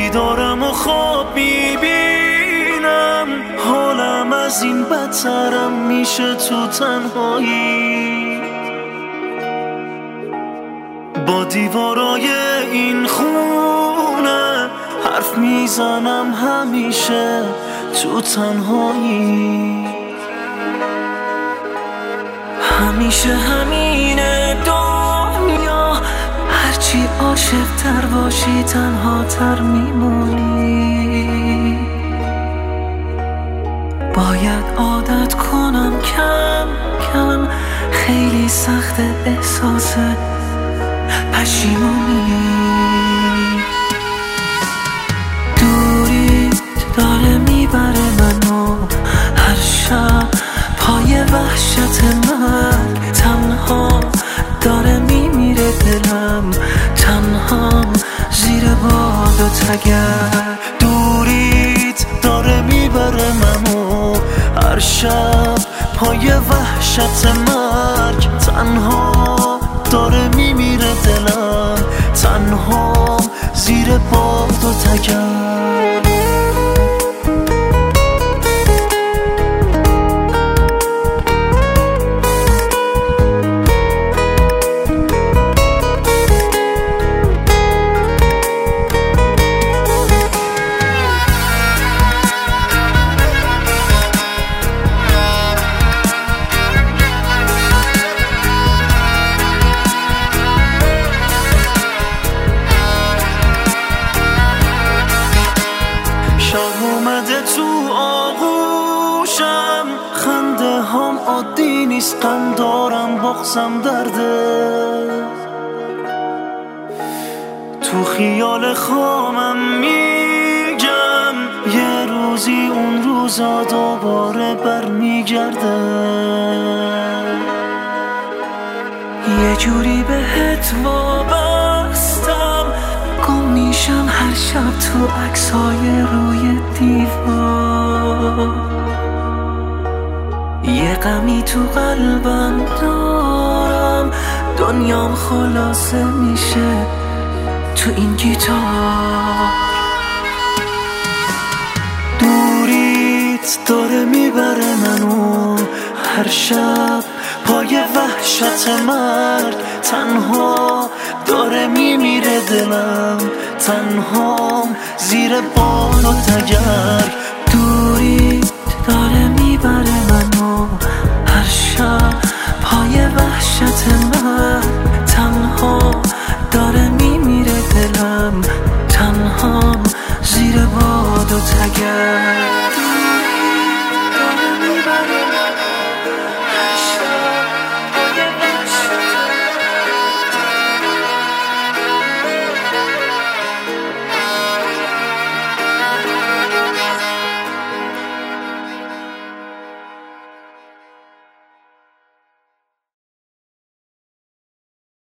بیدارم و خواب میبینم حالم از این بدترم میشه تو تنهایی. با دیوارای این خونه حرف میزنم همیشه تو تنهایی. همیشه همینه دنیا، هرچی عاشق تر باشی تنها تر میمونی. باید عادت کنم کم کم، خیلی سخت احساس پشیمونی. دوری داره میبره منو هر شب پای وحشت مرگ. تنها داره میمیره دلم، تنهام زیر باد و تگر. دوریت داره میبره منو هر شب پای وحشت مرگ. تنها داره میمیره دلم، تنهام زیر باد و تگر. شب اومده تو آغوشم، خنده هم عادی نیست، غم دارم بغضم درده. تو خیال خامم میگم یه روزی اون روزا دوباره برمیگرده. یه جوری بهت وابستم، گم میشم هر شب تو عکسای روی دیوار. یه غمی تو قلبم دارم، دنیام خلاصه میشه تو این گیتار. دوریت داره میبره منو هر شب پای وحشت مرگ. تنها داره میمیره دلم، تنهام زیر باد و تگر. دوریت داره میبره منو هر شب پای وحشت مرگ.